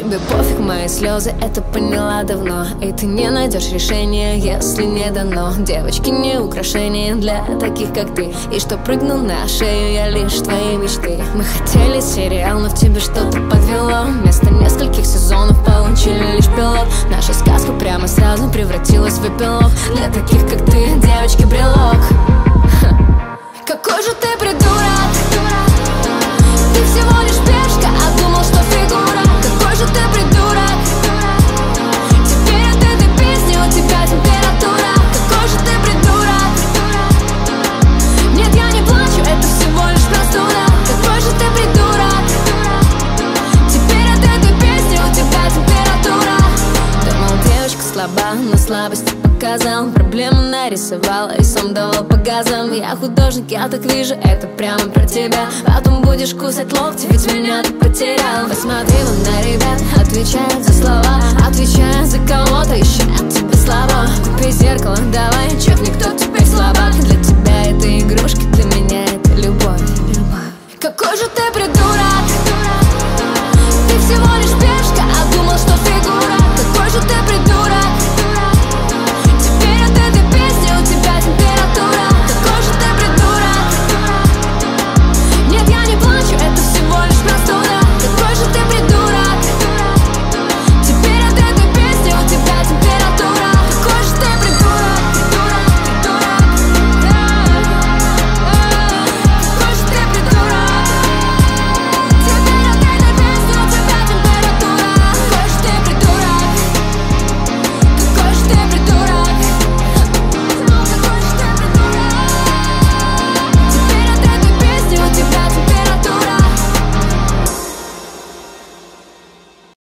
Тебе пофиг мои слезы, это поняла давно. И ты не найдешь решения, если не дано. Девочки не украшения для таких, как ты. И что прыгнул на шею я лишь твоей мечты. Мы хотели сериал, но в тебе что-то подвело. Вместо нескольких сезонов получили лишь пилот. Наша сказка прямо сразу превратилась в эпилог. Для таких, как ты, девочки, брелок. Какой же ты придурок! Ты всего лишь пешка, а думал, что фигура. Какой же ты придурок! Теперь от этой песни у тебя температура. Какой же ты придурок! Нет, я не плачу, это всего лишь простуда. Какой же ты придурок! Теперь от этой песни у тебя температура. Думал, девочка слаба, но слабость показал. Проблему нарисовал и сам давал по газам. Я художник, я так вижу, это прямо про тебя. Потом будешь кусать локти, ведь меня ты потерял. Посмотри вон на ребят, отвечают за слова, отвечают за кого-то еще.